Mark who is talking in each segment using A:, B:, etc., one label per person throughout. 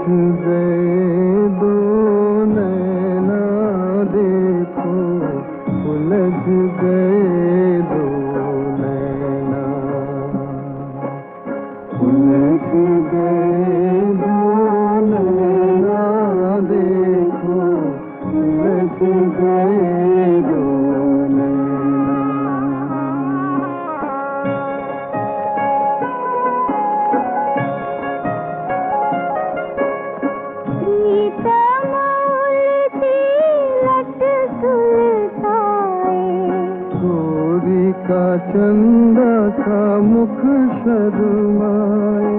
A: गए दो नैना देखो, उलझ गए दो नैना, उलझ गए दो नैना देखो, उलझ गए दो नैना। गोरी का चंदा सा मुख शर्माए,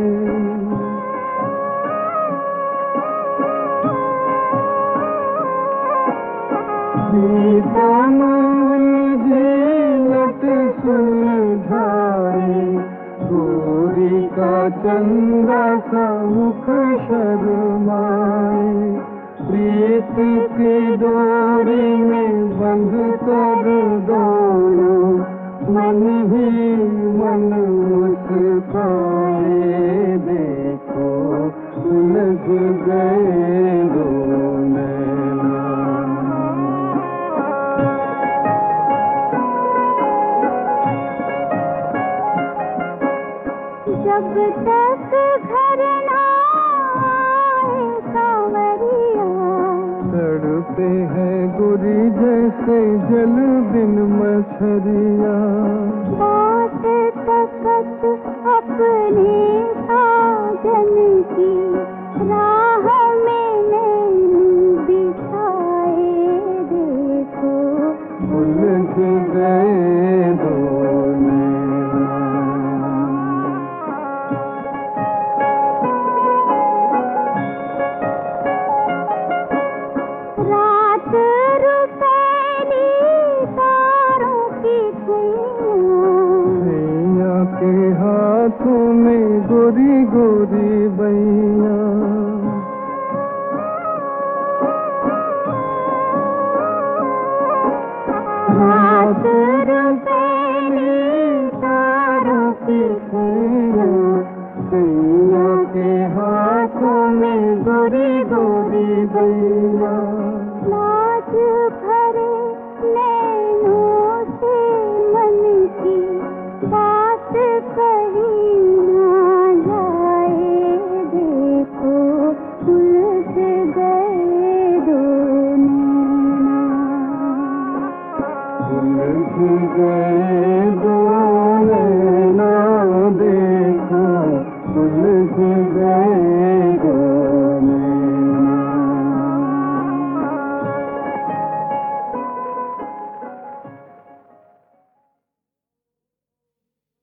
A: लट सुलझाए, गोरी का चंदा सा मुख शर्माए, प्रीत की डोरी में बंध कर दोनों मन ही मन मुस्काए, देखो उलझ गए दो नैना।
B: जब तक घर ना आए सांवरिया,
A: तड़पे हैं गोरी जैसे जल बिन मछरिया,
B: बात तकत अपने साजन की राह में नैन बिछाए, देखो
A: उलझ गए दो नैना।
B: रात रुपैली तारों की
A: छैया के हाथों में गोरी गोरी बैया,
B: रात रुपैली तारों की
A: छैया के हाथों में गोरी गोरी बैया,
B: नाच भरे नैनों से मन की बात कही ना जाए, देखो उलझ गए दो नैना,
A: उलझ गए दो नैना देखो, उलझ